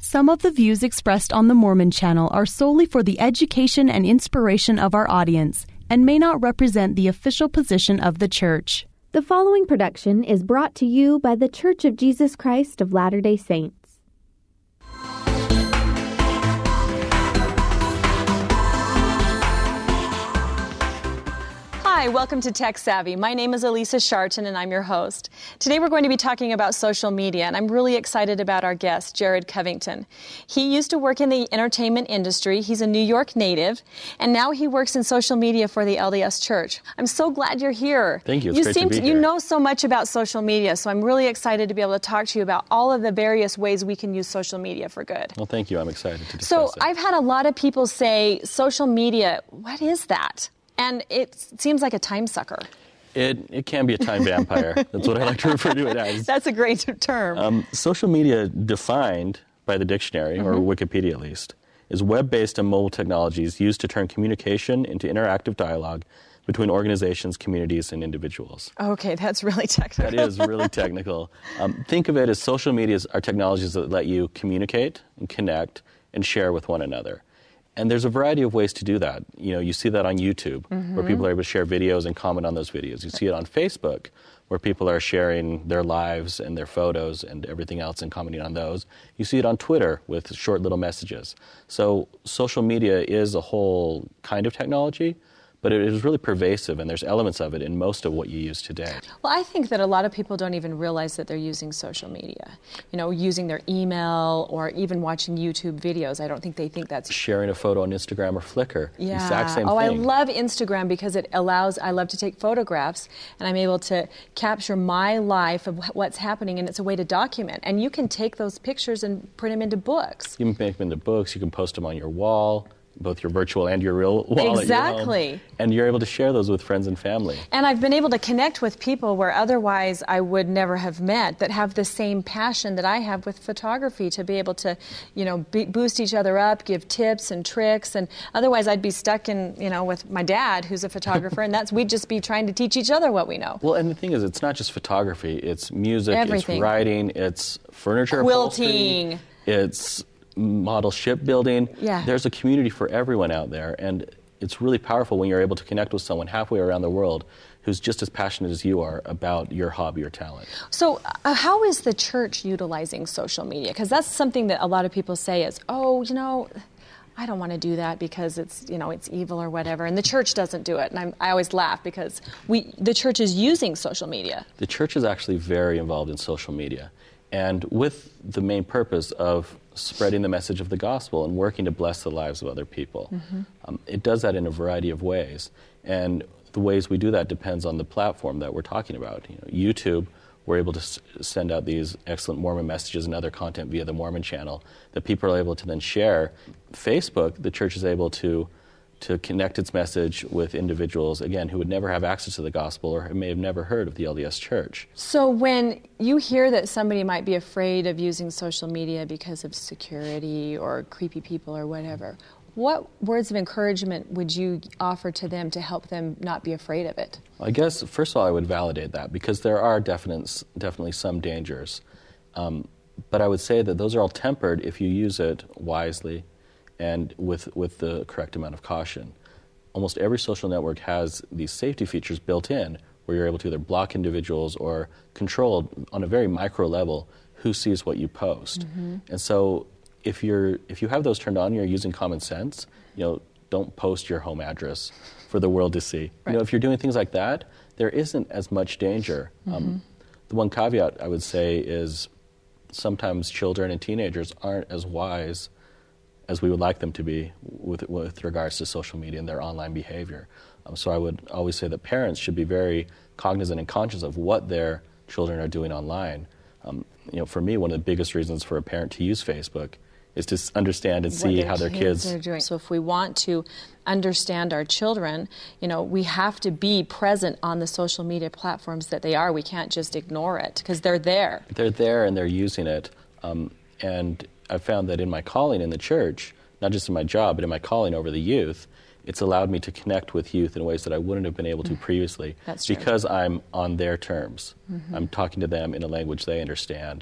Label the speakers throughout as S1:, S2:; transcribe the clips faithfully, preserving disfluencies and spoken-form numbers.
S1: Some of the views expressed on the Mormon Channel are solely for the education and inspiration of our audience and may not represent the official position of the Church.
S2: The following production is brought to you by The Church of Jesus Christ of Latter-day Saints.
S3: Hi, welcome to Tech Savvy. My name is Elisa Sharton and I'm your host. Today we're going to be talking about social media, and I'm really excited about our guest, Jared Covington. He used to work in the entertainment industry. He's a New York native, and now he works in social media for the L D S Church. I'm so glad you're here.
S4: Thank you. It's
S3: you
S4: great
S3: seem
S4: to be
S3: to,
S4: here.
S3: You know so much about social media, so I'm really excited to be able to talk to you about all of the various ways we can use social media for good.
S4: Well, thank you. I'm excited to discuss
S3: So
S4: it.
S3: I've had a lot of people say, social media, what is that? And it seems like a time sucker.
S4: It it can be a time vampire. That's what I like to refer to it as.
S3: That's a great term.
S4: Um, social media, defined by the dictionary, mm-hmm. or Wikipedia at least, is web-based and mobile technologies used to turn communication into interactive dialogue between organizations, communities, and individuals.
S3: Okay, that's really technical.
S4: That is really technical. Um, think of it as social medias are technologies that let you communicate and connect and share with one another. And there's a variety of ways to do that. You know, you see that on YouTube, mm-hmm. where people are able to share videos and comment on those videos. You see it on Facebook, where people are sharing their lives and their photos and everything else and commenting on those. You see it on Twitter with short little messages. So social media is a whole kind of technology, but it is really pervasive, and there's elements of it in most of what you use today.
S3: Well, I think that a lot of people don't even realize that they're using social media. You know, using their email or even watching YouTube videos. I don't think they think that's...
S4: Sharing a photo on Instagram or Flickr.
S3: Yeah.
S4: Exact same
S3: oh,
S4: thing.
S3: I love Instagram because it allows... I love to take photographs, and I'm able to capture my life of what's happening, and it's a way to document. And you can take those pictures and print them into books.
S4: You can make them into books. You can post them on your wall, both your virtual and your real wall.
S3: Exactly.
S4: At your home. And you're able to share those with friends and family.
S3: And I've been able to connect with people where otherwise I would never have met, that have the same passion that I have with photography, to be able to, you know, be, boost each other up, give tips and tricks. And otherwise I'd be stuck in, you know, with my dad, who's a photographer, and that's we'd just be trying to teach each other what we know.
S4: Well, and the thing is, it's not just photography. It's music,
S3: Everything.
S4: It's writing, it's furniture
S3: Quilting.
S4: upholstery, it's model shipbuilding.
S3: Yeah.
S4: There's a community for everyone out there, and it's really powerful when you're able to connect with someone halfway around the world who's just as passionate as you are about your hobby or talent.
S3: So uh, how is the church utilizing social media? Because that's something that a lot of people say is, oh, you know, I don't want to do that because it's, you know, it's evil or whatever, and the church doesn't do it. And I'm, I always laugh because we, the church is using social media.
S4: The church is actually very involved in social media, and with the main purpose of spreading the message of the gospel and working to bless the lives of other people. Mm-hmm. Um, it does that in a variety of ways, and the ways we do that depends on the platform that we're talking about. You know, YouTube, we're able to s- send out these excellent Mormon messages and other content via the Mormon channel that people are able to then share. Facebook, the church is able to to connect its message with individuals, again, who would never have access to the gospel or may have never heard of the L D S Church.
S3: So when you hear that somebody might be afraid of using social media because of security or creepy people or whatever, what words of encouragement would you offer to them to help them not be afraid of it?
S4: I guess, first of all, I would validate that, because there are definite, definitely some dangers. Um, but I would say that those are all tempered if you use it wisely and with with the correct amount of caution. Almost every social network has these safety features built in where you're able to either block individuals or control on a very micro level who sees what you post. Mm-hmm. And so if you're if you have those turned on, you're using common sense, you know, don't post your home address for the world to see. Right. You know, if you're doing things like that, there isn't as much danger. Mm-hmm. Um, the one caveat I would say is sometimes children and teenagers aren't as wise as we would like them to be with, with regards to social media and their online behavior. Um, so I would always say that parents should be very cognizant and conscious of what their children are doing online. Um, you know, for me, one of the biggest reasons for a parent to use Facebook is to s- understand and see how their kids,
S3: kids are doing. So if we want to understand our children, you know, we have to be present on the social media platforms that they are. We can't just ignore it because they're there.
S4: They're there and they're using it. Um, and I've found that in my calling in the church, not just in my job, but in my calling over the youth, it's allowed me to connect with youth in ways that I wouldn't have been able to previously.
S3: That's true.
S4: Because I'm on their terms.
S3: Mm-hmm.
S4: I'm talking to them in a language they understand.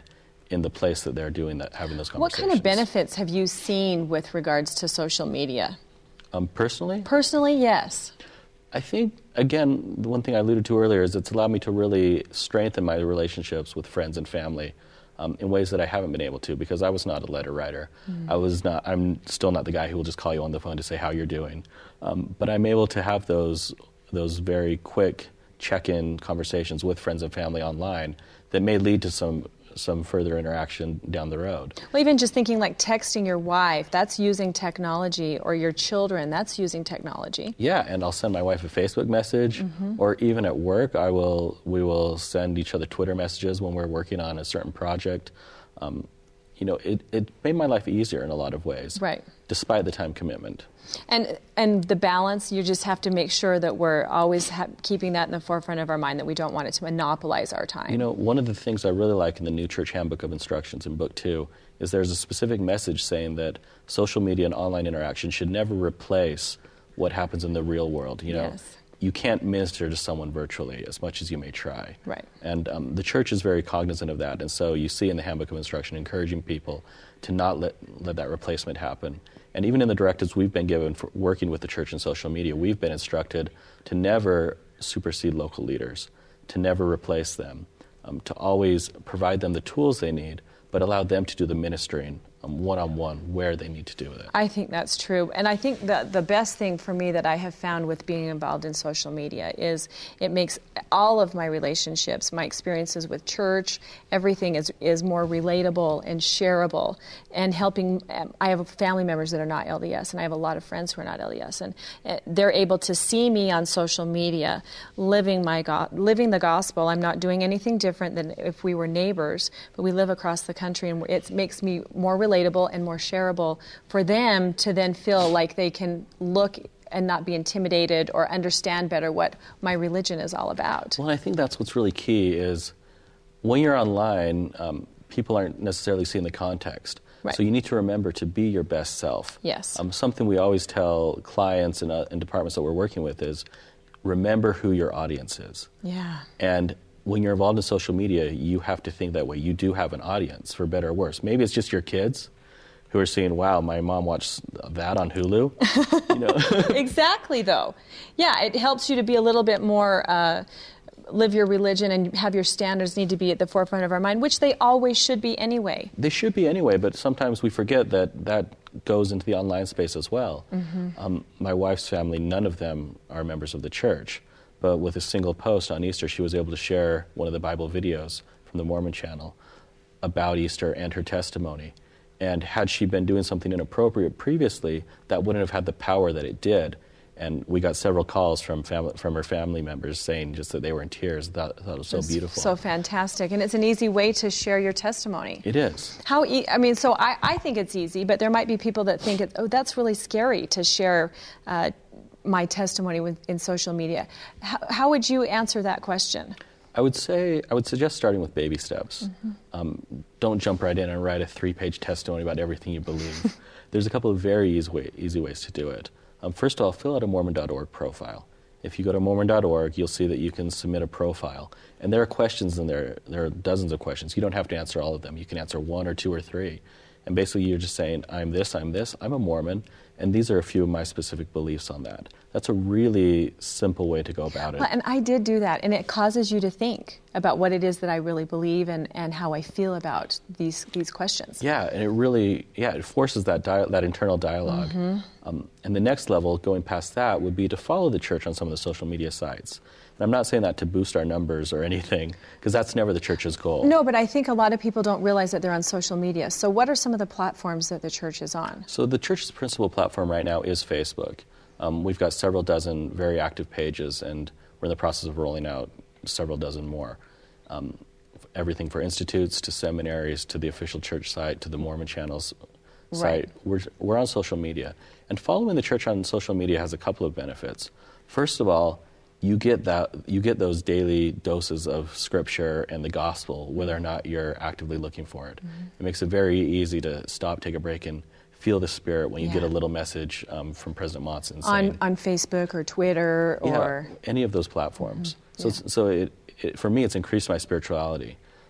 S4: in the place that they're doing that, having those
S3: What
S4: conversations.
S3: kind of benefits have you seen with regards to social media?
S4: Um, personally?
S3: Personally, yes.
S4: I think, again, the one thing I alluded to earlier is it's allowed me to really strengthen my relationships with friends and family um, in ways that I haven't been able to, because I was not a letter writer. Mm. I was not, I'm still not the guy who will just call you on the phone to say how you're doing. Um, but I'm able to have those those very quick check-in conversations with friends and family online that may lead to some some further interaction down the road.
S3: Well, even just thinking like texting your wife, that's using technology, or your children, that's using technology.
S4: Yeah, and I'll send my wife a Facebook message, mm-hmm. or even at work, I will. we will send each other Twitter messages when we're working on a certain project. Um, you know, it, it made my life easier in a lot of ways,
S3: right?
S4: Despite the time commitment.
S3: And and the balance, you just have to make sure that we're always ha- keeping that in the forefront of our mind, that we don't want it to monopolize our time.
S4: You know, one of the things I really like in the New Church Handbook of Instructions in Book Two is there's a specific message saying that social media and online interaction should never replace what happens in the real world. You know,
S3: yes.
S4: You can't minister to someone virtually as much as you may try.
S3: Right.
S4: And um, the church is very cognizant of that. And so you see in the Handbook of Instruction encouraging people to not let, let that replacement happen. And even in the directives we've been given for working with the church and social media, we've been instructed to never supersede local leaders, to never replace them, um, to always provide them the tools they need, but allow them to do the ministering um, one-on-one where they need to do it.
S3: I think that's true. And I think that the best thing for me that I have found with being involved in social media is it makes all of my relationships, my experiences with church, everything is, is more relatable and shareable, and helping. I have family members that are not L D S, and I have a lot of friends who are not L D S, and they're able to see me on social media living my go- living the gospel. I'm not doing anything different than if we were neighbors, but we live across the country, and it makes me more relatable and more shareable for them to then feel like they can look and not be intimidated or understand better what my religion is all about.
S4: Well, I think that's what's really key is when you're online, um, people aren't necessarily seeing the context.
S3: Right.
S4: So you need to remember to be your best self.
S3: Yes.
S4: Um, something we always tell clients and, uh, and departments that we're working with is remember who your audience is.
S3: Yeah.
S4: And when you're involved in social media, you have to think that way. You do have an audience, for better or worse. Maybe it's just your kids who are saying, wow, my mom watched that on Hulu. You know?
S3: Exactly, though. Yeah, it helps you to be a little bit more, uh, live your religion and have your standards need to be at the forefront of our mind, which they always should be anyway.
S4: They should be anyway, but sometimes we forget that that goes into the online space as well. Mm-hmm. Um, my wife's family, none of them are members of the church. But with a single post on Easter, she was able to share one of the Bible videos from the Mormon Channel about Easter and her testimony. And had she been doing something inappropriate previously, that wouldn't have had the power that it did. And we got several calls from family, from her family members saying just that they were in tears. That, that was so
S3: It's
S4: beautiful.
S3: So fantastic. And it's an easy way to share your testimony.
S4: It is.
S3: How e- I mean, so I, I think it's easy, but there might be people that think, it, oh, that's really scary to share uh, my testimony with, in social media. How, how would you answer that question?
S4: I would say, I would suggest starting with baby steps. Mm-hmm. Um, don't jump right in and write a three-page testimony about everything you believe. There's a couple of very easy, way, easy ways to do it. Um, first of all, fill out a Mormon dot org profile. If you go to Mormon dot org, you'll see that you can submit a profile. And there are questions in there. There are dozens of questions. You don't have to answer all of them. You can answer one or two or three. And basically you're just saying, I'm this, I'm this, I'm a Mormon, and these are a few of my specific beliefs on that. That's a really simple way to go about it.
S3: Well, and I did do that, and it causes you to think about what it is that I really believe and, and how I feel about these these questions.
S4: Yeah, and it really, yeah, it forces that dia- that internal dialogue. Mm-hmm. Um, and the next level, going past that, would be to follow the church on some of the social media sites. And I'm not saying that to boost our numbers or anything, because that's never the church's goal.
S3: No, but I think a lot of people don't realize that they're on social media. So what are some of the platforms that the church is on?
S4: So the church's principal platform right now is Facebook. Um, we've got several dozen very active pages, and we're in the process of rolling out several dozen more. Um, everything for institutes to seminaries to the official church site to the Mormon Channel's
S3: right.
S4: site. We're, we're on social media. And following the church on social media has a couple of benefits. First of all, you get that you get those daily doses of Scripture and the gospel, whether or not you're actively looking for it. Mm-hmm. It makes it very easy to stop, take a break, and feel the Spirit when you yeah. get a little message um, from President Monson saying,
S3: on on Facebook or Twitter or
S4: yeah, any of those platforms.
S3: Mm-hmm.
S4: So
S3: yeah.
S4: so it, it for me it's increased my spirituality.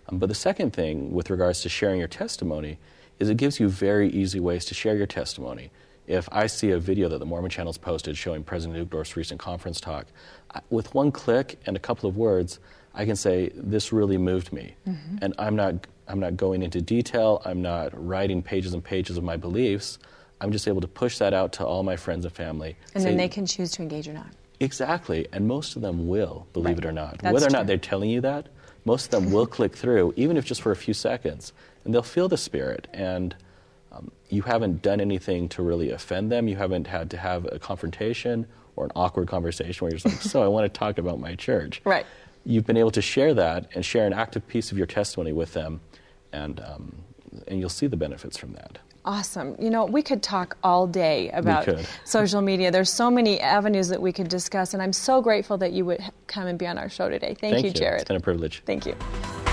S4: Um, but the second thing with regards to sharing your testimony is it gives you very easy ways to share your testimony. If I see a video that the Mormon Channel's posted showing President Uchtdorf's recent conference talk, I, with one click and a couple of words, I can say, this really moved me. Mm-hmm. And I'm not, I'm not going into detail, I'm not writing pages and pages of my beliefs, I'm just able to push that out to all my friends and family.
S3: And
S4: say,
S3: then they can choose to engage or not.
S4: Exactly, and most of them will, believe
S3: right.
S4: it or not.
S3: That's
S4: Whether or
S3: true.
S4: not they're telling you that, most of them will click through, even if just for a few seconds, and they'll feel the Spirit. And um, you haven't done anything to really offend them. You haven't had to have a confrontation or an awkward conversation where you're just like, so I want to talk about my church.
S3: Right.
S4: You've been able to share that and share an active piece of your testimony with them, and um, and you'll see the benefits from that.
S3: Awesome. You know, we could talk all day about social media. There's so many avenues that we could discuss, and I'm so grateful that you would come and be on our show today. Thank,
S4: Thank
S3: you, Jared.
S4: It's been a privilege.
S3: Thank you.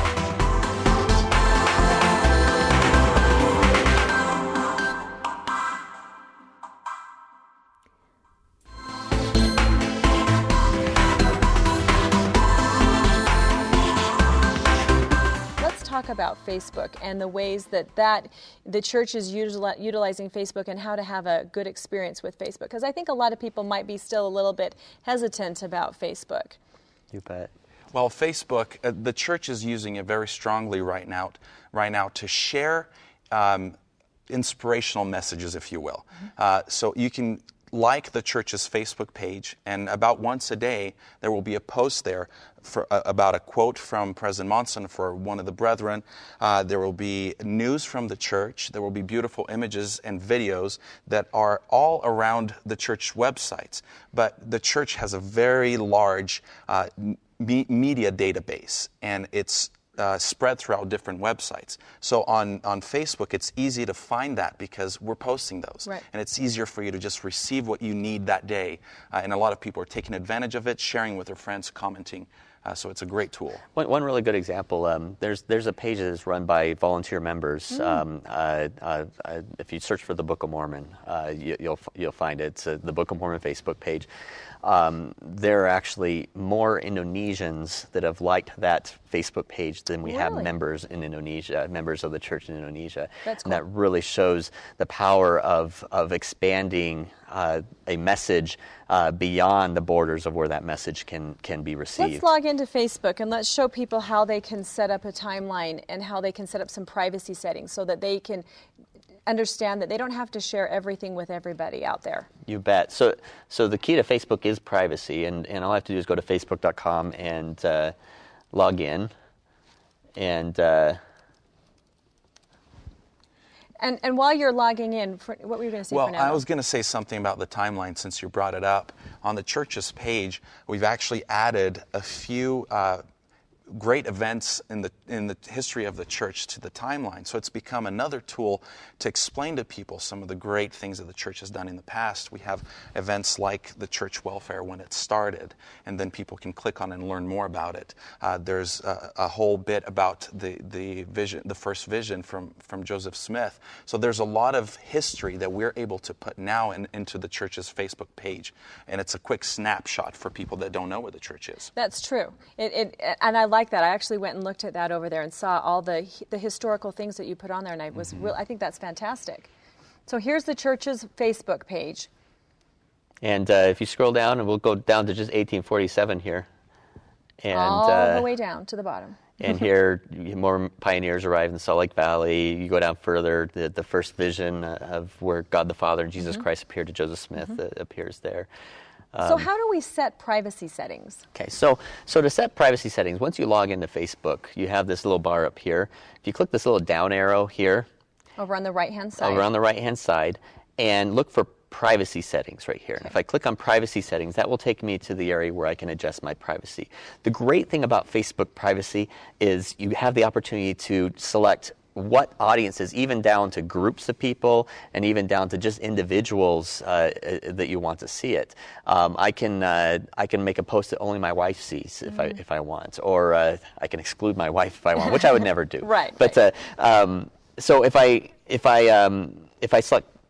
S3: Talk about Facebook and the ways that, that the church is util- utilizing Facebook and how to have a good experience with Facebook. Because I think a lot of people might be still a little bit hesitant about Facebook.
S5: You bet.
S6: Well, Facebook, uh, the church is using it very strongly right now, right now to share um, inspirational messages, if you will. Mm-hmm. Uh, so you can like the church's Facebook page, and about once a day there will be a post there for, uh, about a quote from President Monson for one of the brethren. Uh, there will be news from the church. There will be beautiful images and videos that are all around the church websites. But the church has a very large uh, me- media database, and it's Uh, spread throughout different websites. So on, on Facebook, it's easy to find that because we're posting those.
S3: Right.
S6: And it's easier for you to just receive what you need that day. Uh, and a lot of people are taking advantage of it, sharing with their friends, commenting. Uh, so it's a great tool.
S5: One, one really good example, um, there's there's a page that is run by volunteer members. Mm. Um, uh, uh, uh, if you search for the Book of Mormon, uh, you, you'll you'll find it. It's uh, the Book of Mormon Facebook page. Um, there are actually more Indonesians that have liked that Facebook page than we
S3: really?
S5: have members in Indonesia, members of the church in Indonesia.
S3: That's cool.
S5: And that really shows the power of of expanding uh, a message uh, beyond the borders of where that message can can be received.
S3: Let's log into Facebook and let's show people how they can set up a timeline and how they can set up some privacy settings so that they can understand that they don't have to share everything with everybody out there.
S5: You bet. So so the key to Facebook is privacy, and, and all I have to do is go to facebook dot com and uh, log in. And uh,
S3: and and while you're logging in, for, what were you going to say,
S6: Well,
S3: Fernando?
S6: I was going to say something about the timeline since you brought it up. On the church's page, we've actually added a few uh, great events in the in the history of the church to the timeline. So it's become another tool to explain to people some of the great things that the church has done in the past. We have events like the church welfare when it started, and then people can click on and learn more about it. Uh, there's a, a whole bit about the the vision, the first vision from from Joseph Smith. So there's a lot of history that we're able to put now in, into the church's Facebook page, and it's a quick snapshot for people that don't know where the church is.
S3: That's true. It, it and I like that. I actually went and looked at that over there and saw all the the historical things that you put on there, and I was mm-hmm. real, I think that's fantastic. So here's the church's Facebook page.
S5: And uh, if you scroll down, and we'll go down to just eighteen forty-seven here. And,
S3: all
S5: uh,
S3: the way down to the bottom.
S5: And here, more pioneers arrive in the Salt Lake Valley. You go down further, the, the first vision of where God the Father and Jesus mm-hmm. Christ appeared to Joseph Smith mm-hmm. uh, appears there. Um,
S3: so how do we set privacy settings?
S5: Okay, so so to set privacy settings, once you log into Facebook, you have this little bar up here. If you click this little down arrow here.
S3: Over on the right-hand side.
S5: Over on the right-hand side, and look for privacy settings right here. Okay. If I click on privacy settings, that will take me to the area where I can adjust my privacy. The great thing about Facebook privacy is you have the opportunity to select what audiences, even down to groups of people and even down to just individuals uh, that you want to see it. Um, I can uh, I can make a post that only my wife sees if mm-hmm. I if I want, or uh, I can exclude my wife if I want, which I would never do.
S3: Right.
S5: But
S3: right.
S5: Uh, um, so if I if I um, if I select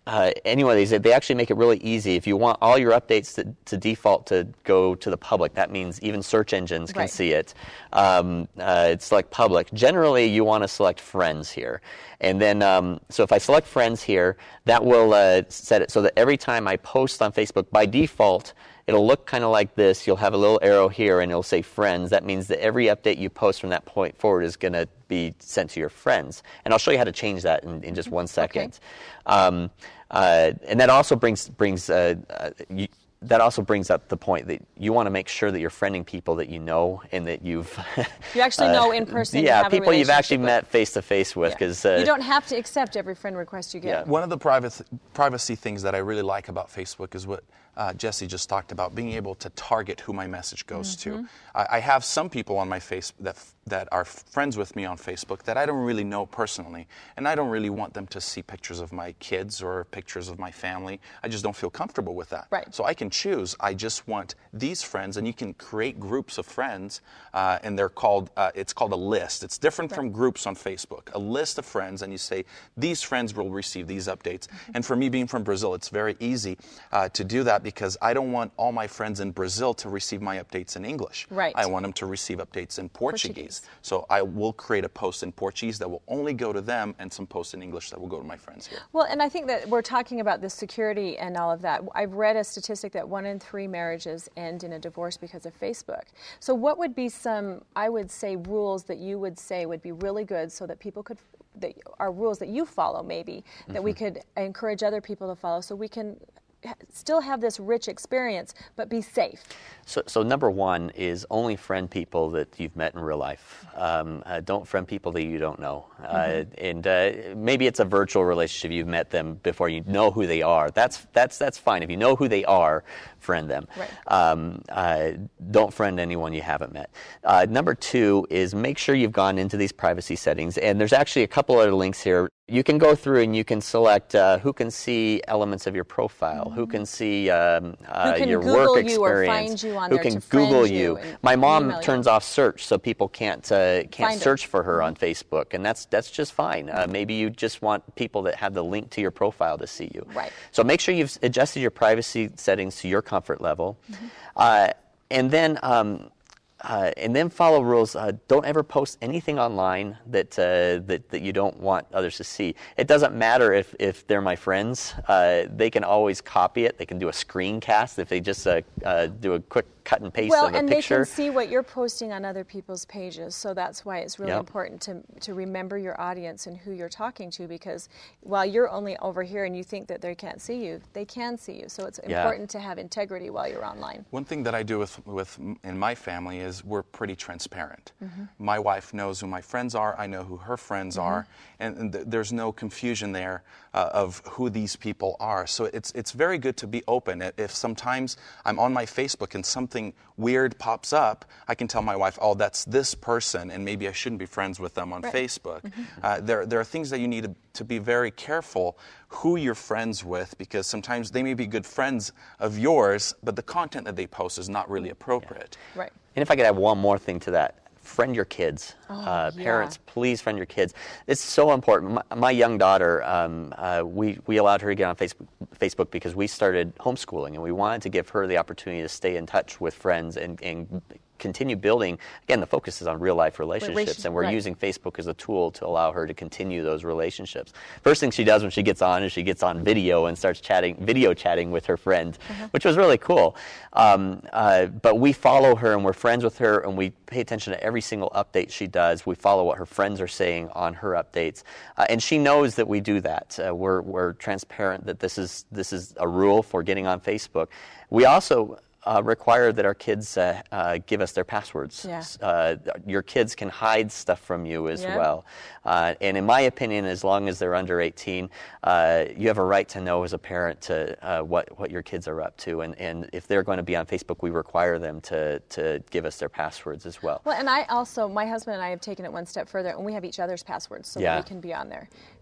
S5: uh, any one of these, they actually make it really easy. If you want all your updates to, to default to go to the public, that means even search engines can
S3: Right.
S5: see it. Um, uh, select public. Generally, you want to select friends here. And then, um, so if I select friends here, that will uh, set it so that every time I post on Facebook, by default, it'll look kind of like this. You'll have a little arrow here, and it'll say friends. That means that every update you post from that point forward is going to be sent to your friends. And I'll show you how to change that in, in just one second. Okay. Um, uh, and that also brings brings uh, uh, you, that also brings up the point that you want to make sure that you're friending people that you know and that you've
S3: you actually
S5: uh,
S3: know in person.
S5: Yeah,
S3: you have
S5: people
S3: a
S5: you've actually
S3: with.
S5: met face to face with, because
S3: yeah.
S5: uh,
S3: you don't have to accept every friend request you get.
S5: Yeah.
S6: One of the privacy, privacy things that I really like about Facebook is what uh, Jesse just talked about, being able to target who my message goes
S3: mm-hmm.
S6: to. I, I have some people on my face that that are friends with me on Facebook that I don't really know personally, and I don't really want them to see pictures of my kids or pictures of my family. I just don't feel comfortable with that.
S3: Right.
S6: So I can choose. I just want these friends, and you can create groups of friends, uh, and they're called. Uh, it's called a list. It's different right. from groups on Facebook. A list of friends, and you say these friends will receive these updates. Mm-hmm. And for me, being from Brazil, it's very easy uh, to do that because I don't want all my friends in Brazil to receive my updates in English.
S3: Right.
S6: I want them to receive updates in Portuguese. Portuguese. So I will create a post in Portuguese that will only go to them, and some posts in English that will go to my friends here.
S3: Well, and I think that we're talking about the security and all of that. I've read a statistic that one in three marriages end in a divorce because of Facebook. So what would be some, I would say, rules that you would say would be really good so that people could, that are rules that you follow maybe, that mm-hmm. we could encourage other people to follow so we can still have this rich experience, but be safe?
S5: So, so number one is only friend people that you've met in real life. Um, uh, don't friend people that you don't know. Mm-hmm. Uh, and uh, maybe it's a virtual relationship. You've met them before. You know who they are. That's that's that's fine. If you know who they are, friend them.
S3: Right.
S5: Um, uh, don't friend anyone you haven't met. Uh, number two is make sure you've gone into these privacy settings. And there's actually a couple other links here. You can go through and you can select uh, who can see elements of your profile, mm-hmm. who can see um, uh,
S3: who can
S5: your
S3: Google
S5: work
S3: you or
S5: experience,
S3: find you on
S5: who
S3: there
S5: can
S3: to
S5: Google
S3: friend
S5: you.
S3: you
S5: My mom
S3: email
S5: turns
S3: you.
S5: off search so people can't uh, can't
S3: Find
S5: search
S3: her.
S5: for her
S3: mm-hmm.
S5: on Facebook, and that's that's just fine. Uh, maybe you just want people that have the link to your profile to see you.
S3: Right.
S5: So make sure you've adjusted your privacy settings to your comfort level,
S3: mm-hmm.
S5: uh, and then. Um, Uh, and then follow rules. Uh, don't ever post anything online that, uh, that that you don't want others to see. It doesn't matter if, if they're my friends. Uh, they can always copy it. They can do a screencast if they just uh, uh, do a quick cut and paste
S3: well,
S5: of a
S3: and
S5: picture.
S3: They can see what you're posting on other people's pages, so that's why it's really
S5: yep.
S3: important to to remember your audience and who you're talking to, because while you're only over here and you think that they can't see you, they can see you. So it's
S5: yeah.
S3: important to have integrity while you're online.
S6: One thing that I do with, with in my family is we're pretty transparent.
S3: Mm-hmm.
S6: My wife knows who my friends are. I know who her friends
S3: mm-hmm.
S6: are, and, and th- there's no confusion there uh, of who these people are. So it's it's very good to be open. If sometimes I'm on my Facebook and something weird pops up, I can tell my wife, "Oh, that's this person, and maybe I shouldn't be friends with them on
S3: right.
S6: Facebook."
S3: Mm-hmm.
S6: Uh, there there are things that you need to, to be very careful who you're friends with, because sometimes they may be good friends of yours, but the content that they post is not really appropriate.
S3: Yeah. Right.
S5: And if I could add one more thing to that, friend your kids.
S3: Oh,
S5: uh,
S3: yeah.
S5: Parents, please friend your kids. It's so important. My, my young daughter, um, uh, we, we allowed her to get on Facebook, Facebook because we started homeschooling, and we wanted to give her the opportunity to stay in touch with friends and, and continue building. Again, the focus is on real-life relationships,
S3: Relation-
S5: and we're
S3: right.
S5: using Facebook as a tool to allow her to continue those relationships. First thing she does when she gets on is she gets on video and starts chatting, video chatting with her friend, uh-huh. which was really cool. Um, uh, but we follow her, and we're friends with her, and we pay attention to every single update she does. We follow what her friends are saying on her updates, uh, and she knows that we do that. Uh, we're we're transparent that this is this is a rule for getting on Facebook. We also Uh, require that our kids uh, uh, give us their passwords.
S3: Yeah.
S5: Uh, your kids can hide stuff from you as
S3: yeah.
S5: well. Uh, and in my opinion, as long as they're under eighteen, uh, you have a right to know as a parent to uh, what, what your kids are up to. And, and if they're going to be on Facebook, we require them to, to give us their passwords as well.
S3: Well, and I also, my husband and I have taken it one step further, and we have each other's passwords so
S5: yeah.
S3: that we can be on there.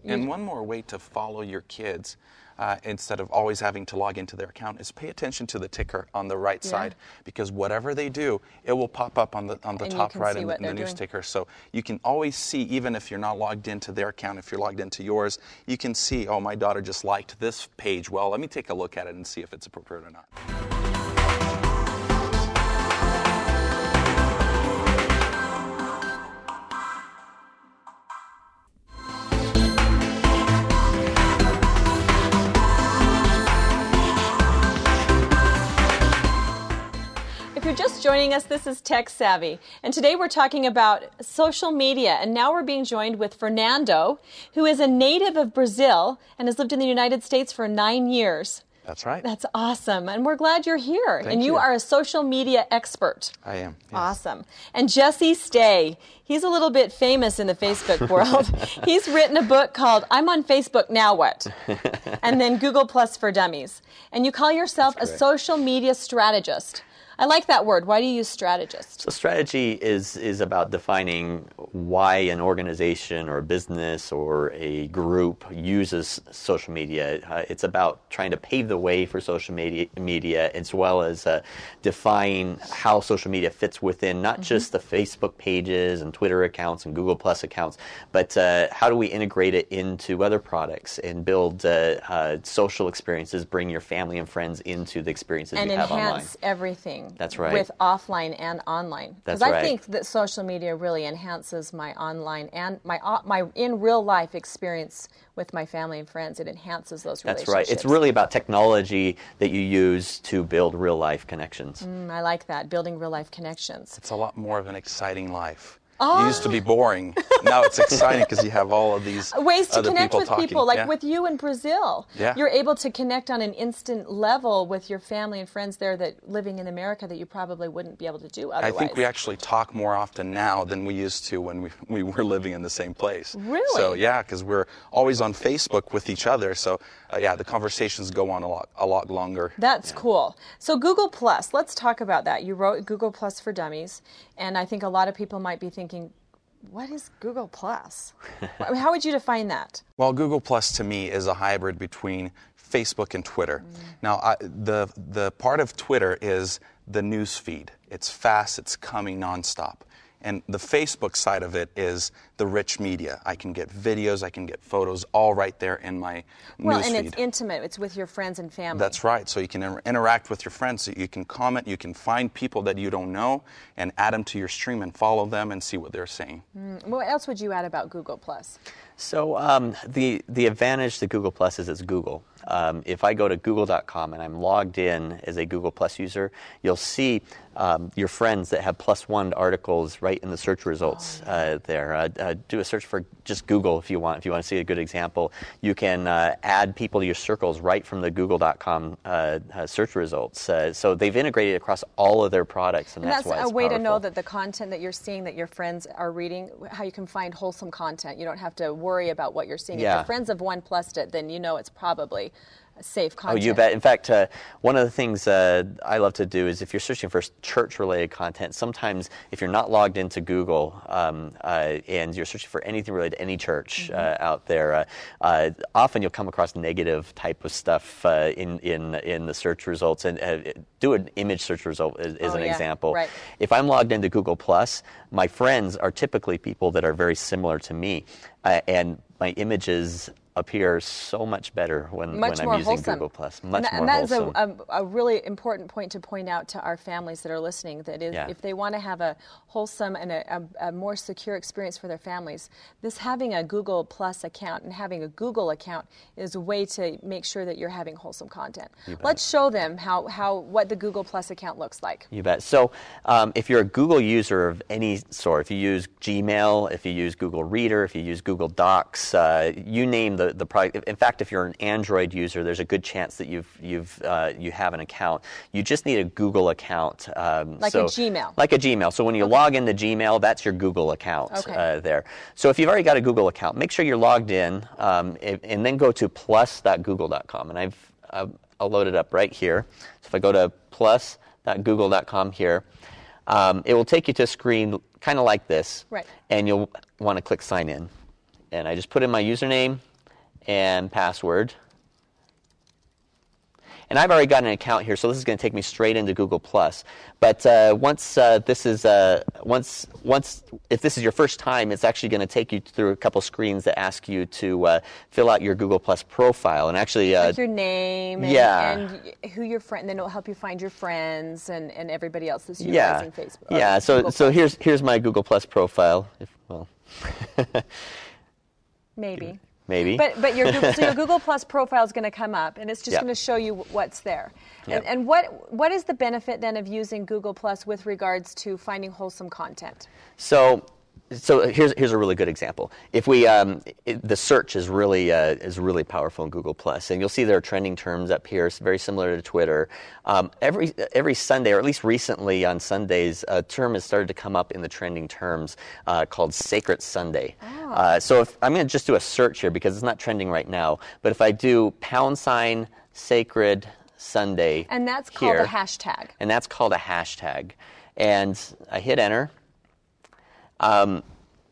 S6: And one more way to follow your kids, uh, instead of always having to log into their account, is pay attention to the ticker on the right
S3: Yeah.
S6: side, because whatever they do, it will pop up on the on the
S3: And you
S6: top
S3: can
S6: right
S3: see
S6: in,
S3: what
S6: in the
S3: they're
S6: news
S3: doing.
S6: ticker. So you can always see, even if you're not logged into their account, if you're logged into yours, you can see, oh, my daughter just liked this page. Well, let me take a look at it and see if it's appropriate or not.
S3: If you're just joining us, this is Tech Savvy, and today we're talking about social media, and now we're being joined with Fernando, who is a native of Brazil and has lived in the United States for nine years.
S6: That's right.
S3: That's awesome, and we're glad you're here.
S6: Thank
S3: and you,
S6: you.
S3: are a social media expert.
S6: I am. Yes.
S3: Awesome. And Jesse Stay, he's a little bit famous in the Facebook world. He's written a book called I'm on Facebook, Now What? And then Google Plus for Dummies. And you call yourself a
S5: correct.
S3: social media strategist. I like that word. Why do you use strategist?
S5: So strategy is is about defining why an organization or a business or a group uses social media. Uh, it's about trying to pave the way for social media, media as well as uh, define how social media fits within not mm-hmm. just the Facebook pages and Twitter accounts and Google Plus accounts, but uh, how do we integrate it into other products and build uh, uh, social experiences, bring your family and friends into the experiences
S3: and
S5: you have online.
S3: And enhance everything.
S5: That's right.
S3: With offline and online.
S5: That's
S3: Because
S5: right.
S3: I think that social media really enhances my online and my uh, my in real life experience with my family and friends. It enhances those
S5: That's
S3: relationships.
S5: right. It's really about technology that you use to build real life connections.
S3: Mm, I like that, building real life connections.
S6: It's a lot more of an exciting life.
S3: Oh.
S6: It used to be boring. Now it's exciting because you have all of these
S3: Ways to
S6: other
S3: connect
S6: people
S3: with
S6: talking.
S3: people, like
S6: Yeah.
S3: with you in Brazil.
S6: Yeah.
S3: You're able to connect on an instant level with your family and friends there that living in America that you probably wouldn't be able to do otherwise.
S6: I think we actually talk more often now than we used to when we, we were living in the same place.
S3: Really?
S6: So yeah, because we're always on Facebook with each other. So uh, yeah, the conversations go on a lot a lot longer.
S3: That's cool. So Google Plus, let's talk about that. You wrote Google Plus for Dummies, and I think a lot of people might be thinking, what is Google Plus? How would you define that?
S6: Well, Google Plus to me is a hybrid between Facebook and Twitter. Mm. Now, I, the the part of Twitter is the news feed. It's fast, it's coming nonstop. And the Facebook side of it is the rich media. I can get videos, I can get photos, all right there in my
S3: well,
S6: news feed.
S3: Well, and it's intimate. It's with your friends and family.
S6: That's right. So you can inter- interact with your friends. So you can comment, you can find people that you don't know and add them to your stream and follow them and see what they're saying.
S3: Mm. What else would you add about Google Plus?
S5: So um, the the advantage to Google Plus is it's Google. Um, if I go to google dot com and I'm logged in as a Google Plus user, you'll see um, your friends that have plus one articles right in the search results oh, yeah. uh, there. Uh, uh, do a search for just Google if you want. If you want to see a good example, you can uh, add people to your circles right from the google dot com uh, uh, search results. Uh, so they've integrated across all of their products, and,
S3: and
S5: that's,
S3: that's
S5: why it's
S3: a way
S5: powerful.
S3: to know that the content that you're seeing that your friends are reading, how you can find wholesome content. You don't have to worry about what you're seeing.
S5: Yeah.
S3: If your friends have one plussed it, then you know it's probably safe content.
S5: Oh, you bet. In fact, uh, one of the things uh, I love to do is if you're searching for church-related content, sometimes if you're not logged into Google um, uh, and you're searching for anything related to any church mm-hmm. uh, out there, uh, uh, often you'll come across negative type of stuff uh, in, in in the search results. And uh, do an image search result as, as
S3: oh,
S5: an
S3: yeah.
S5: example.
S3: Right.
S5: If I'm logged into Google Plus, my friends are typically people that are very similar to me, uh, and my images appear so much better when,
S3: much
S5: when
S3: more
S5: I'm using
S3: wholesome.
S5: Google Plus. Much
S3: and,
S5: more
S3: and that
S5: wholesome.
S3: is a, a, a really important point to point out to our families that are listening, that is,
S5: yeah.
S3: if they want to have a wholesome and a, a, a more secure experience for their families, this having a Google Plus account and having a Google account is a way to make sure that you're having wholesome content. Let's show them how, how what the Google Plus account looks like.
S5: You bet. So um, if you're a Google user of any sort, if you use Gmail, if you use Google Reader, if you use Google Docs, uh, you name the, the product. In fact, if you're an Android user, there's a good chance that you've you've uh, you have an account. You just need a Google account, um,
S3: like
S5: so,
S3: a Gmail.
S5: Like a Gmail. So when you okay. log into Gmail, that's your Google account
S3: okay.
S5: uh, there. So if you've already got a Google account, make sure you're logged in, um, and, and then go to plus dot google dot com, and I've uh, I'll load it up right here. So if I go to plus dot google dot com here, um, it will take you to a screen kind of like this,
S3: right.
S5: and you'll want to click sign in. And I just put in my username and password. And I've already got an account here, so this is going to take me straight into Google Plus. But uh, once uh, this is uh, once once if this is your first time, it's actually going to take you through a couple screens that ask you to uh, fill out your Google Plus profile. And actually, uh,
S3: like your name, and,
S5: yeah.
S3: and who your friend. Then it'll help you find your friends and, and everybody else that's
S5: yeah,
S3: utilizing Facebook.
S5: Yeah. So
S3: Google
S5: so
S3: Plus.
S5: here's here's my Google Plus profile. If, well,
S3: maybe.
S5: Maybe.
S3: But but your Google, so your Google Plus profile is going to come up, and it's just
S5: Yep.
S3: going to show you what's there.
S5: Yep.
S3: And, and what what is the benefit then of using Google Plus with regards to finding wholesome content?
S5: So, so here's here's a really good example. If we um, it, the search is really uh, is really powerful in Google Plus, and you'll see there are trending terms up here. It's very similar to Twitter. Um, every every Sunday, or at least recently on Sundays, a term has started to come up in the trending terms uh, called Sacred Sunday.
S3: Oh.
S5: Uh, so if I'm going to just do a search here because it's not trending right now, but if I do pound sign Sacred Sunday,
S3: And that's called
S5: here,
S3: a hashtag.
S5: and that's called a hashtag, and I hit enter. Um,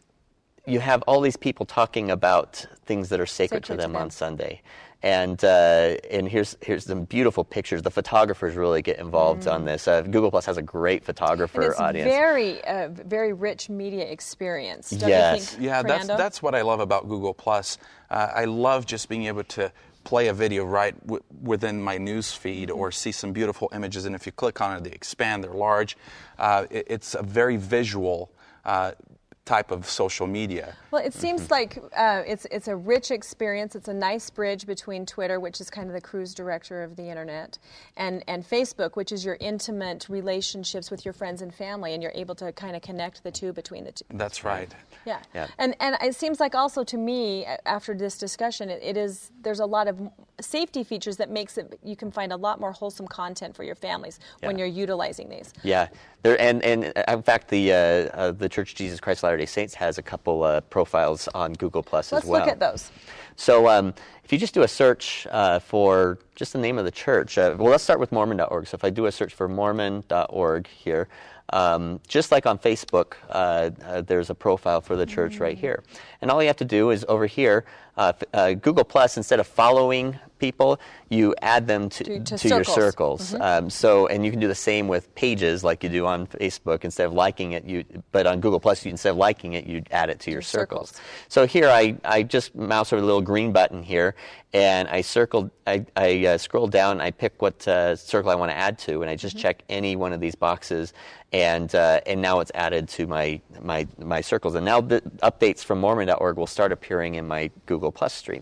S5: you have all these people talking about things that are sacred,
S3: Sacred
S5: to
S3: to
S5: them
S3: them.
S5: on Sunday, and uh, and here's here's some beautiful pictures. The photographers really get involved on this. Uh, Google Plus has a great photographer
S3: And it's
S5: audience.
S3: very uh, very rich media experience. Don't
S5: Yes.
S3: you think,
S6: Yeah, that's
S3: Fernando?
S6: that's what I love about Google Plus. Uh, I love just being able to play a video right w- within my news feed or see some beautiful images, and if you click on it, they expand, they're large. Uh, it, it's a very visual uh, type of social media.
S3: Well, it seems like uh, it's it's a rich experience. It's a nice bridge between Twitter, which is kind of the cruise director of the internet, and, and Facebook, which is your intimate relationships with your friends and family, and you're able to kind of connect the two between the two.
S6: That's right.
S3: Yeah.
S5: Yeah.
S3: And and it seems like also to me, a- after this discussion, it, it is there's a lot of safety features that makes it you can find a lot more wholesome content for your families when
S5: Yeah.
S3: you're utilizing these.
S5: Yeah, there and and uh, in fact, the uh, uh, the Church of Jesus Christ of Latter-day Saints has a couple uh, profiles on Google Plus
S3: Let's
S5: as well.
S3: look at those.
S5: So um, if you just do a search uh, for just the name of the church, uh, well, let's start with Mormon dot org. So if I do a search for Mormon dot org here, um, just like on Facebook, uh, uh, there's a profile for the church mm. right here. And all you have to do is over here, uh, uh, Google Plus, instead of following people, you add them to,
S3: To- to
S5: to your
S3: circles.
S5: circles.
S3: Mhm.
S5: Um, so, and you can do the same with pages like you do on Facebook. Instead of liking it, you but on Google Plus, you, instead of liking it, you add it to your
S3: Your
S5: circles.
S3: circles.
S5: So here, I, I just mouse over the little green button here, and I circled. I, I uh, scroll down. I pick what uh, circle I want to add to, and I just
S3: Mm-hmm.
S5: check any one of these boxes, and uh, and now it's added to my my my circles. And now the updates from Mormon dot org will start appearing in my Google Plus stream.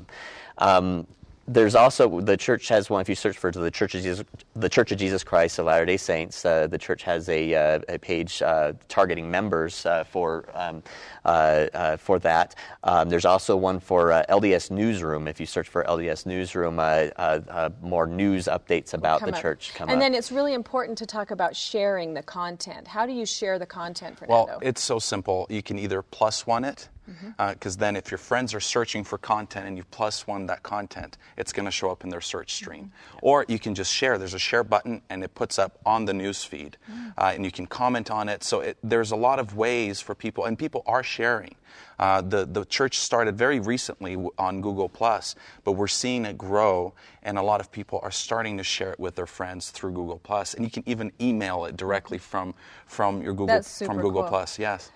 S5: Um, There's also, the church has one, if you search for the Church of Jesus, the Church of Jesus Christ of Latter-day Saints, uh, the church has a, uh, a page uh, targeting members uh, for um, uh, uh, for that. Um, there's also one for uh, L D S Newsroom. If you search for L D S Newsroom, uh, uh, uh, more news updates about the
S3: Come up.
S5: church come
S3: and
S5: up.
S3: then it's really important to talk about sharing the content. How do you share the content, Fernando?
S6: Well, it's so simple. You can either plus one it, because
S3: Mm-hmm.
S6: uh, then if your friends are searching for content and you plus one that content, it's going to show up in their search stream.
S3: Mm-hmm.
S6: Or you can just share. There's a share button, and it puts up on the news feed,
S3: Mm.
S6: uh, and you can comment on it. So it, there's a lot of ways for people, and people are sharing. Uh, the the church started very recently w- on Google Plus, but we're seeing it grow, and a lot of people are starting to share it with their friends through Google Plus, and you can even email it directly from from your Google
S3: That's
S6: from
S3: super
S6: Google
S3: cool.
S6: Plus. Yes.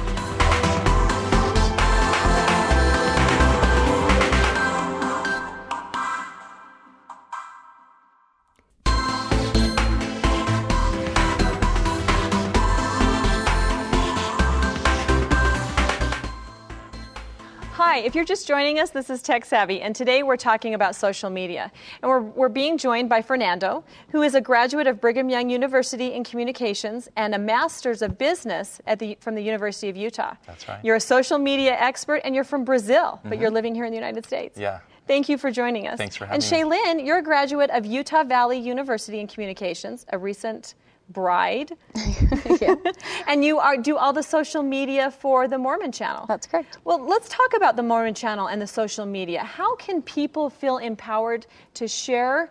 S3: Hi, if you're just joining us, this is Tech Savvy, and today we're talking about social media. And we're, we're being joined by Fernando, who is a graduate of Brigham Young University in Communications and a Master's of Business at the, from the University of Utah.
S6: That's right.
S3: You're a social media expert, and you're from Brazil, but you're living here in the United States.
S6: Yeah.
S3: Thank you for joining us.
S6: Thanks for
S3: And
S6: having me.
S3: Shaylin, you're a graduate of Utah Valley University in Communications, a recent bride. And you are do all the social media for the Mormon Channel.
S7: That's correct.
S3: Well, let's talk about the Mormon Channel and the social media. How can people feel empowered to share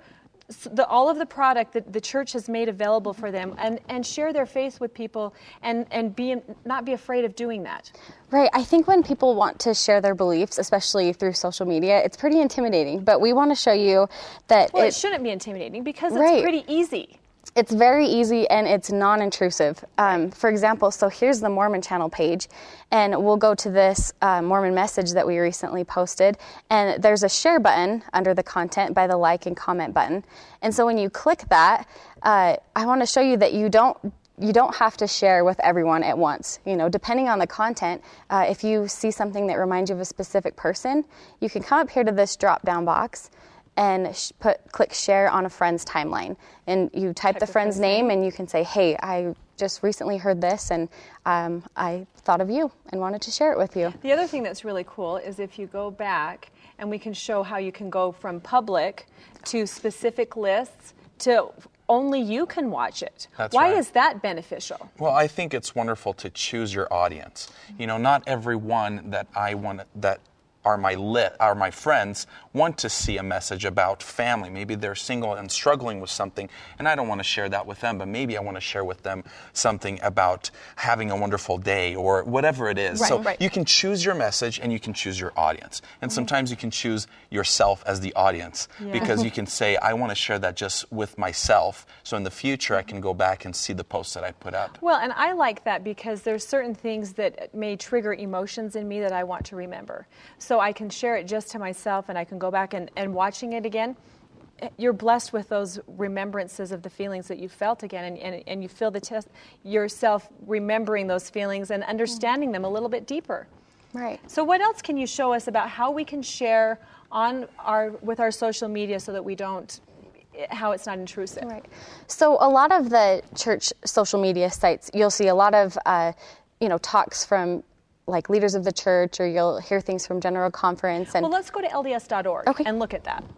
S3: the, all of the product that the church has made available for them, and, and share their faith with people, and, and be not be afraid of doing that.
S7: Right. I think when people want to share their beliefs, especially through social media, it's pretty intimidating. But we want to show you that
S3: well, it,
S7: it
S3: shouldn't be intimidating because it's
S7: right.
S3: pretty easy.
S7: It's very easy and it's non-intrusive. Um, for example, so here's the Mormon Channel page, and we'll go to this uh, Mormon message that we recently posted, and there's a share button under the content by the like and comment button. And so when you click that, uh, I want to show you that you don't you don't have to share with everyone at once. You know, depending on the content, uh, if you see something that reminds you of a specific person, you can come up here to this drop-down box and sh- put click share on a friend's timeline, and you type, type the friend's name, name and you can say, hey, I just recently heard this, and um, I thought of you and wanted to share it with you.
S3: The other thing that's really cool is if you go back, and we can show how you can go from public to specific lists to only you can watch it.
S6: That's
S3: Why
S6: right.
S3: is that beneficial?
S6: Well, I think it's wonderful to choose your audience. You know, not everyone that I want that are my lit, are my friends want to see a message about family. Maybe they're single and struggling with something, and I don't want to share that with them, but maybe I want to share with them something about having a wonderful day or whatever it is.
S3: Right,
S6: so
S3: right.
S6: you can choose your message and you can choose your audience. And mm-hmm. sometimes you can choose yourself as the audience yeah. because you can say, I want to share that just with myself, so in the future I can go back and see the posts that I put up.
S3: Well, and I like that because there's certain things that may trigger emotions in me that I want to remember. So I can share it just to myself, and I can go back and, and watching it again. You're blessed with those remembrances of the feelings that you felt again, and, and, and you feel the test yourself remembering those feelings and understanding mm-hmm. them a little bit deeper.
S7: Right.
S3: So what else can you show us about how we can share on our with our social media so that we don't, how it's not intrusive?
S7: Right. So a lot of the church social media sites, you'll see a lot of, uh, you know, talks from like leaders of the church, or you'll hear things from General Conference. And
S3: well, let's go to L D S dot org
S7: okay.
S3: and look at that.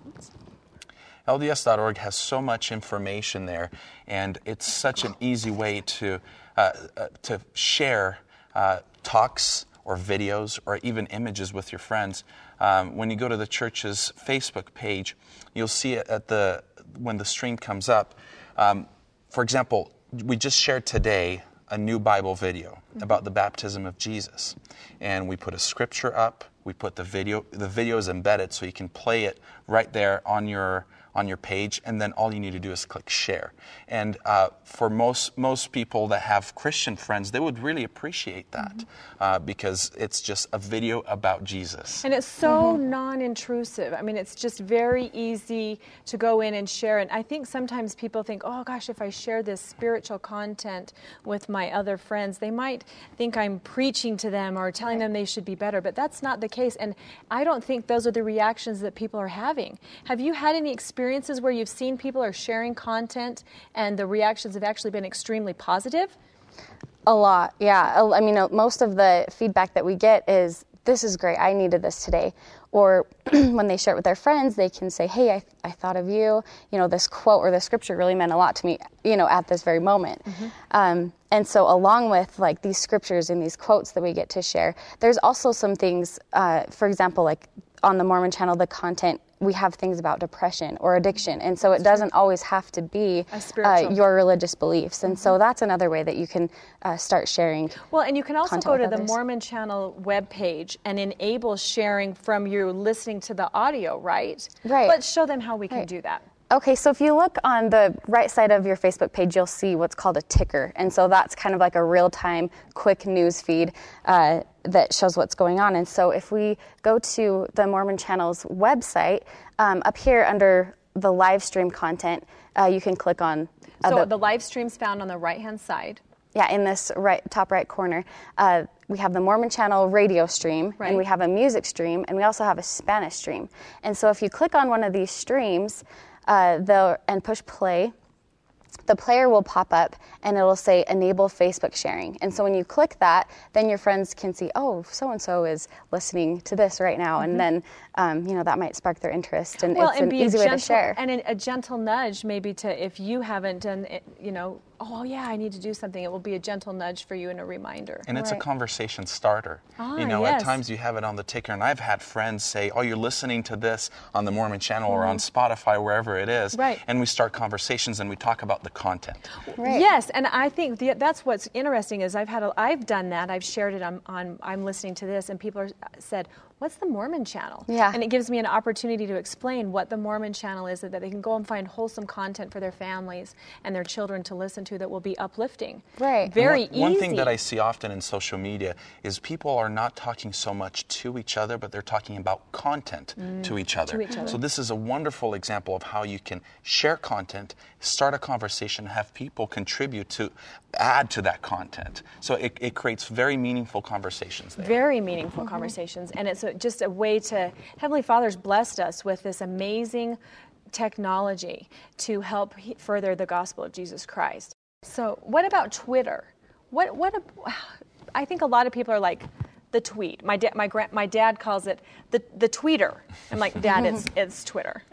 S6: L D S dot org has so much information there, and it's such an easy way to uh, uh, to share uh, talks or videos or even images with your friends. Um, when you go to the church's Facebook page, you'll see it at the when the stream comes up. Um, for example, we just shared today a new Bible video mm-hmm. about the baptism of Jesus. And we put a scripture up, we put the video, the video is embedded so you can play it right there on your on your page, and then all you need to do is click share. And uh, for most most people that have Christian friends, they would really appreciate that mm-hmm. uh, because it's just a video about Jesus.
S3: And it's so mm-hmm. non-intrusive. I mean, it's just very easy to go in and share. And I think sometimes people think, oh gosh, if I share this spiritual content with my other friends, they might think I'm preaching to them or telling right. them they should be better. But that's not the case. And I don't think those are the reactions that people are having. Have you had any experience Experiences where you've seen people are sharing content and the reactions have actually been extremely positive?
S7: A lot, yeah. I mean, most of the feedback that we get is, this is great, I needed this today. Or when they share it with their friends, they can say, hey, I, I thought of you. You know, this quote or this scripture really meant a lot to me, you know, at this very moment. Mm-hmm. Um, and so along with like these scriptures and these quotes that we get to share, there's also some things, uh, for example, like on the Mormon Channel, the content, we have things about depression or addiction. And so it doesn't always have to be uh, your religious beliefs. And mm-hmm. so that's another way that you can uh, start sharing.
S3: Well, and you can also go to the
S7: others.
S3: Mormon Channel webpage and enable sharing from you listening to the audio, right?
S7: Right.
S3: Let's show them how we can
S7: right.
S3: do that.
S7: Okay, so if you look on the right side of your Facebook page, you'll see what's called a ticker. And so that's kind of like a real-time, quick news feed uh, that shows what's going on. And so if we go to the Mormon Channel's website, um, up here under the live stream content, uh, you can click on... Uh,
S3: so
S7: the,
S3: the live stream's found on the right-hand side.
S7: Yeah, in this right top right corner. Uh, we have the Mormon Channel radio stream,
S3: right.
S7: and we have a music stream, and we also have a Spanish stream. And so if you click on one of these streams, Uh, the, and push play, the player will pop up and it'll say enable Facebook sharing. And so when you click that, then your friends can see, oh, so-and-so is listening to this right now. Mm-hmm. And then, um, you know, that might spark their interest. And
S3: well,
S7: it's
S3: and
S7: an
S3: be
S7: easy
S3: a gentle,
S7: way to share.
S3: And a, a gentle nudge maybe to, if you haven't done it, you know, oh yeah, I need to do something. It will be a gentle nudge for you and a reminder.
S6: And it's
S7: Right.
S6: a conversation starter.
S3: Ah,
S6: you know,
S3: yes.
S6: at times you have it on the ticker, and I've had friends say, oh, you're listening to this on the Mormon Channel or on Spotify, wherever it is.
S3: Right.
S6: And we start conversations and we talk about the content.
S7: Right.
S3: Yes, and I think the, that's what's interesting is I've had a, I've done that. I've shared it on, on I'm listening to this, and people are said, what's the Mormon Channel?
S7: Yeah.
S3: And it gives me an opportunity to explain what the Mormon Channel is, so that they can go and find wholesome content for their families and their children to listen to that will be uplifting.
S7: Right.
S3: Very
S6: one,
S3: easy.
S6: One thing that I see often in social media is people are not talking so much to each other, but they're talking about content to each other.
S3: to each other.
S6: So this is a wonderful example of how you can share content, start a conversation, have people contribute to, add to that content. So it, it creates very meaningful conversations there.
S3: Very meaningful conversations, and it's a, just a way to, Heavenly Father's blessed us with this amazing technology to help he- further the gospel of Jesus Christ. So what about Twitter? What, what, a, I think a lot of people are like, the tweet. My, da- my, gra- my dad calls it the, the tweeter. I'm like, Dad, it's, it's Twitter.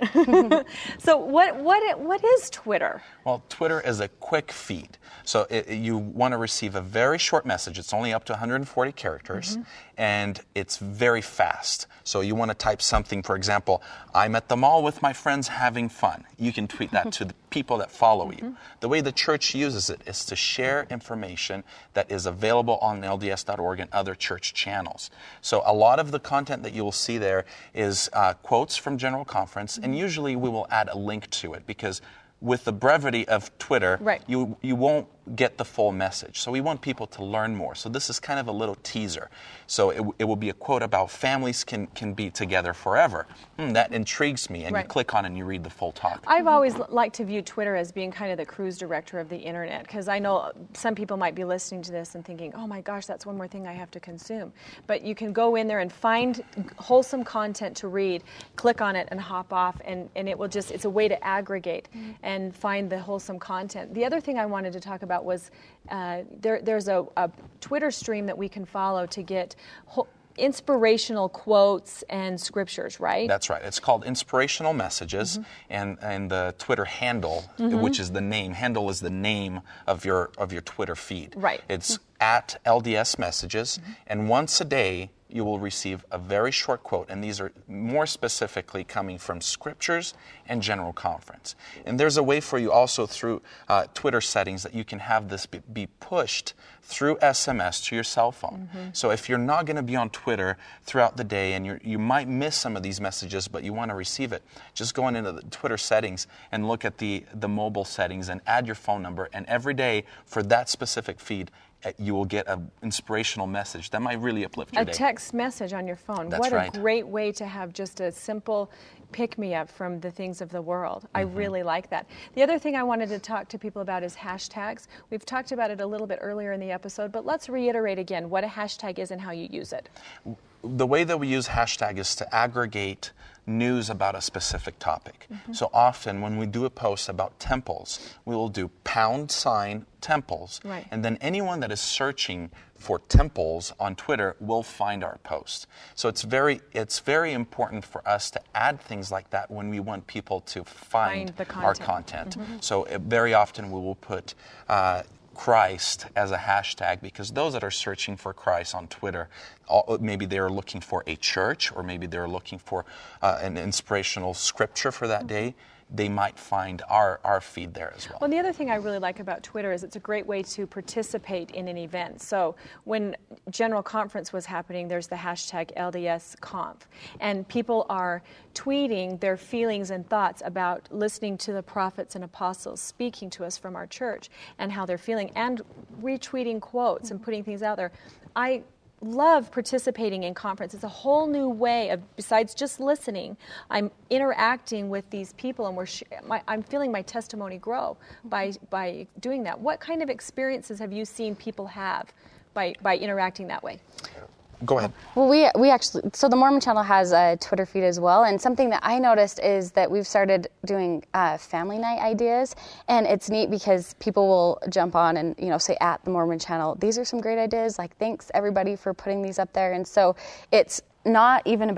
S3: So what, what, what is Twitter?
S6: Well, Twitter is a quick feed. So it, you want to receive a very short message. It's only up to one hundred forty characters, mm-hmm. and it's very fast. So you want to type something, for example, I'm at the mall with my friends having fun. You can tweet that to the people that follow mm-hmm. you. The way the church uses it is to share information that is available on L D S dot org and other church channels. So a lot of the content that you will see there is uh, quotes from General Conference, mm-hmm. and usually we will add a link to it because with the brevity of Twitter,
S3: right.
S6: you you won't get the full message. So we want people to learn more. So this is kind of a little teaser. So it, it will be a quote about families can, can be together forever. Hmm, that intrigues me. And
S3: right.
S6: you click on it and you read the full talk.
S3: I've always l- liked to view Twitter as being kind of the cruise director of the internet, because I know some people might be listening to this and thinking, oh my gosh, that's one more thing I have to consume. But you can go in there and find wholesome content to read, click on it and hop off, and, and it will just, it's a way to aggregate mm-hmm. and find the wholesome content. The other thing I wanted to talk about was uh, there, there's a, a Twitter stream that we can follow to get whole, inspirational quotes and scriptures, right?
S6: That's right. It's called Inspirational Messages, mm-hmm. and and the Twitter handle, mm-hmm. which is the name. Handle is the name of your of your Twitter feed.
S3: Right.
S6: It's mm-hmm. at L D S Messages, mm-hmm. and once a day you will receive a very short quote, and these are more specifically coming from scriptures and General Conference. And there's a way for you also through uh, Twitter settings that you can have this be, be pushed through S M S to your cell phone. Mm-hmm. So if you're not going to be on Twitter throughout the day and you you might miss some of these messages, but you want to receive it, just go into the Twitter settings and look at the, the mobile settings and add your phone number, and every day for that specific feed, you will get an inspirational message that might really uplift your
S3: a
S6: day.
S3: A text message on your phone.
S6: That's
S3: what
S6: right.
S3: a great way to have just a simple pick-me-up from the things of the world. Mm-hmm. I really like that. The other thing I wanted to talk to people about is hashtags. We've talked about it a little bit earlier in the episode, but let's reiterate again what a hashtag is and how you use it.
S6: The way that we use hashtag is to aggregate news about a specific topic. Mm-hmm. So often when we do a post about temples, we will do pound sign temples,
S3: right.
S6: and then anyone that is searching for temples on Twitter will find our post. So it's very it's very important for us to add things like that when we want people to find,
S3: find
S6: our content.
S3: Mm-hmm.
S6: So it, very often we will put uh, Christ as a hashtag, because those that are searching for Christ on Twitter, all, maybe they're looking for a church, or maybe they're looking for uh, an inspirational scripture for that day. They might find our, our feed there as well.
S3: Well, the other thing I really like about Twitter is it's a great way to participate in an event. So when General Conference was happening, there's the hashtag L D S Conf, and people are tweeting their feelings and thoughts about listening to the prophets and apostles speaking to us from our church and how they're feeling, and retweeting quotes and putting things out there. I love participating in conference. It's a whole new way of, besides just listening, I'm interacting with these people, and we're sh- my, I'm feeling my testimony grow by by doing that. What kind of experiences have you seen people have by by interacting that way?
S6: Go ahead.
S7: Well, we we actually, so the Mormon Channel has a Twitter feed as well, and something that I noticed is that we've started doing uh, family night ideas, and it's neat because people will jump on and, you know, say at the Mormon Channel, these are some great ideas, like thanks everybody for putting these up there. And so it's not even about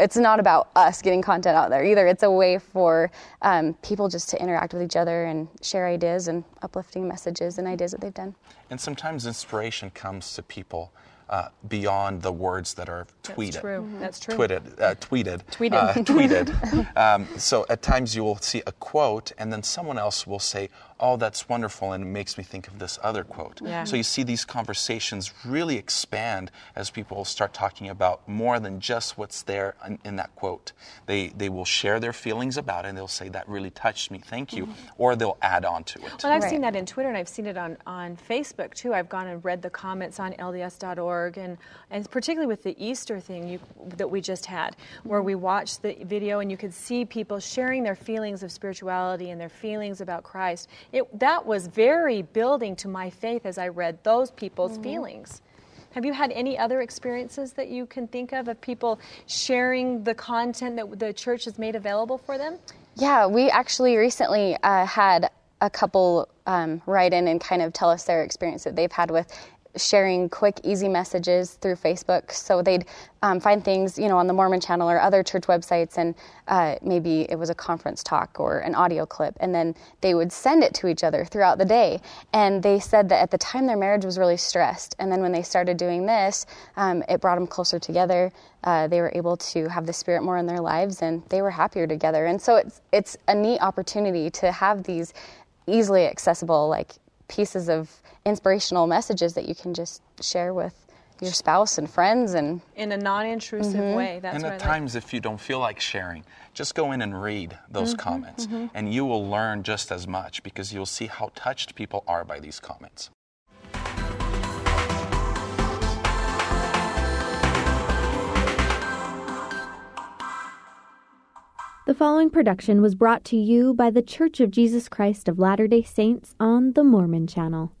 S7: it's not about us getting content out there either. It's a way for um, people just to interact with each other and share ideas and uplifting messages and ideas that they've done.
S6: And sometimes inspiration comes to people uh, beyond the words that are tweeted.
S3: That's true. Mm-hmm. That's true.
S6: Tweeted. Uh, tweeted.
S3: Tweeted.
S6: Uh, tweeted. um, so at times you will see a quote, and then someone else will say, "Oh, that's wonderful," and it makes me think of this other quote.
S3: Yeah.
S6: So you see these conversations really expand as people start talking about more than just what's there in, in that quote. They they will share their feelings about it, and they'll say, "That really touched me, thank you," mm-hmm. or they'll add on to it.
S3: Well, I've
S7: right.
S3: seen that in Twitter, and I've seen it on, on Facebook, too. I've gone and read the comments on L D S dot org, and, and particularly with the Easter thing you, that we just had, where we watched the video, and you could see people sharing their feelings of spirituality and their feelings about Christ. It, that was very building to my faith as I read those people's mm-hmm. feelings. Have you had any other experiences that you can think of, of people sharing the content that the church has made available for them?
S7: Yeah, we actually recently uh, had a couple um, write in and kind of tell us their experience that they've had with sharing quick, easy messages through Facebook. So they'd um, find things, you know, on the Mormon Channel or other church websites, and uh, maybe it was a conference talk or an audio clip, and then they would send it to each other throughout the day. And they said that at the time their marriage was really stressed, and then when they started doing this, um, it brought them closer together. Uh, they were able to have the Spirit more in their lives, and they were happier together. And so it's it's a neat opportunity to have these easily accessible, like, pieces of inspirational messages that you can just share with your spouse and friends, and
S3: in a non-intrusive mm-hmm. way. That's
S6: and
S3: what
S6: at
S3: I
S6: times,
S3: like.
S6: if you don't feel like sharing, just go in and read those
S3: mm-hmm,
S6: comments,
S3: mm-hmm.
S6: and you will learn just as much, because you'll see how touched people are by these comments.
S2: The following production was brought to you by The Church of Jesus Christ of Latter-day Saints on the Mormon Channel.